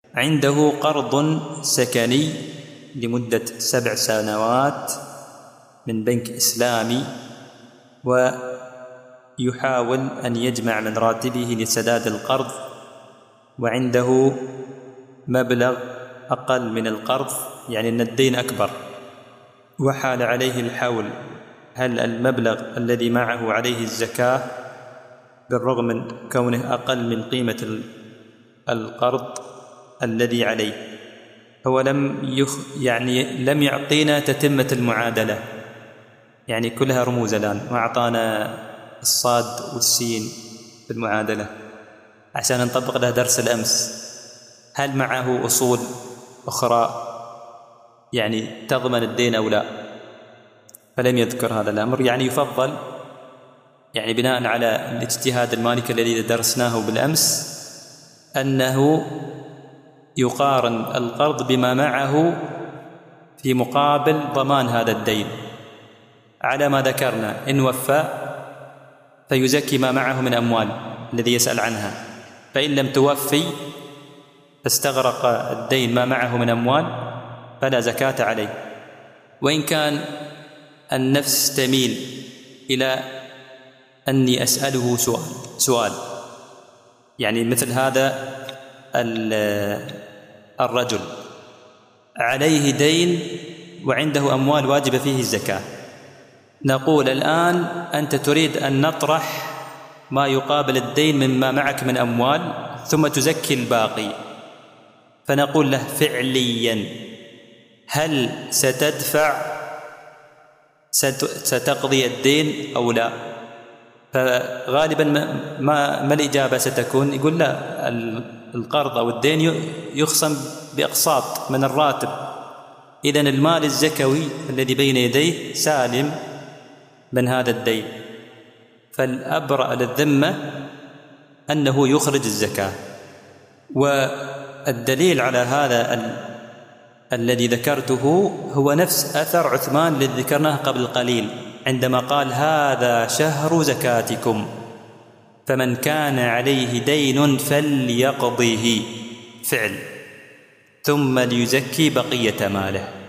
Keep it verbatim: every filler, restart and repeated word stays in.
عنده قرض سكني لمدة سبع سنوات من بنك إسلامي، ويحاول أن يجمع من راتبه لسداد القرض، وعنده مبلغ أقل من القرض، يعني أن الدين أكبر، وحال عليه الحول. هل المبلغ الذي معه عليه الزكاة بالرغم من كونه أقل من قيمة القرض الذي عليه؟ هو لم يخ يعني لم يعطينا تتمة المعادلة، يعني كلها رموز الآن، وأعطانا الصاد والسين في المعادلة عشان نطبق له درس الأمس. هل معه أصول أخرى يعني تضمن الدين أو لا؟ فلم يذكر هذا الأمر. يعني يفضل يعني بناء على الاجتهاد المالكي الذي درسناه بالأمس أنه يقارن القرض بما معه في مقابل ضمان هذا الدين على ما ذكرنا. إن وفى فيزكي ما معه من أموال الذي يسأل عنها، فإن لم توفي فاستغرق الدين ما معه من أموال فلا زكاة عليه. وإن كان النفس تميل إلى أني أسأله سؤال سؤال يعني مثل هذا الرجل عليه دين وعنده أموال واجب فيه الزكاة، نقول الآن أنت تريد أن نطرح ما يقابل الدين مما معك من أموال ثم تزكي الباقي، فنقول له فعليا هل ستدفع ستقضي الدين أو لا؟ فغالبا ما, ما الإجابة ستكون؟ يقول لا، القرض أو الدين يخصم بأقساط من الراتب، إذن المال الزكوي الذي بين يديه سالم من هذا الدين، فالأبرأ للذمة أنه يخرج الزكاة. والدليل على هذا ال... الذي ذكرته هو نفس أثر عثمان الذي ذكرناه قبل قليل عندما قال هذا شهر زكاتكم فمن كان عليه دين فليقضه، فعل، ثم ليزكي بقية ماله.